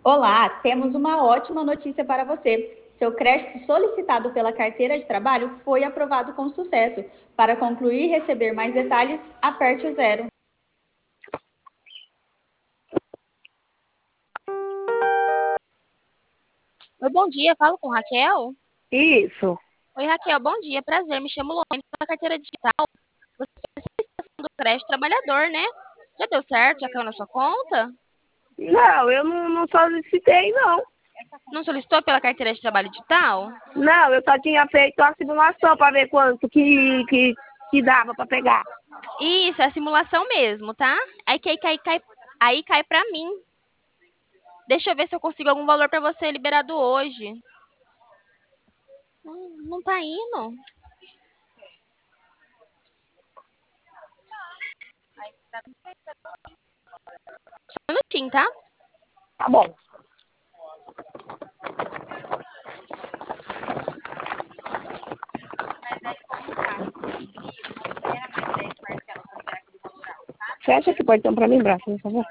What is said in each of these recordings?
Olá, temos uma ótima notícia para você. Seu crédito solicitado pela carteira de trabalho foi aprovado com sucesso. Para concluir e receber mais detalhes, aperte o zero. Oi, bom dia. Falo com Raquel. Isso. Oi, Raquel. Bom dia. Prazer. Me chamo Luane. Pela carteira digital. Você fez a solicitação do crédito trabalhador, né? Já deu certo? Já caiu na sua conta? Não, eu não solicitei, não. Não solicitou pela carteira de trabalho digital? Não, eu só tinha feito a simulação para ver quanto que dava para pegar. Isso, é a simulação mesmo, tá? Aí cai pra mim. Deixa eu ver se eu consigo algum valor pra você liberado hoje. Não tá indo. Só um minutinho, tá? Tá bom. Fecha esse portão para mim, braço, por favor.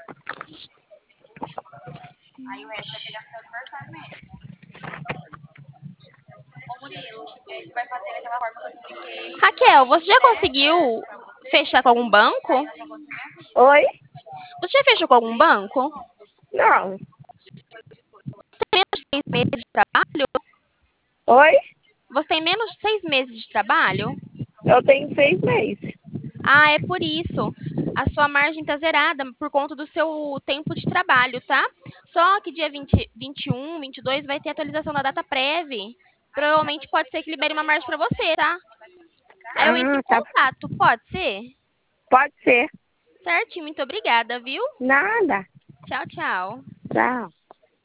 Raquel, você já conseguiu fechar com algum banco? Oi? Você já fechou com algum banco? Não. Menos de 6 meses de trabalho? Oi? Você tem menos de 6 meses de trabalho? Eu tenho 6 meses. Ah, é por isso. A sua margem tá zerada por conta do seu tempo de trabalho, tá? Só que dia 20, 21, 22 vai ter atualização da data prévia. Provavelmente pode ser que libere uma margem pra você, tá? Aí eu entro em Tá. contato, pode ser? Pode ser. Certinho, muito obrigada, viu? Nada. Tchau, tchau. Tchau.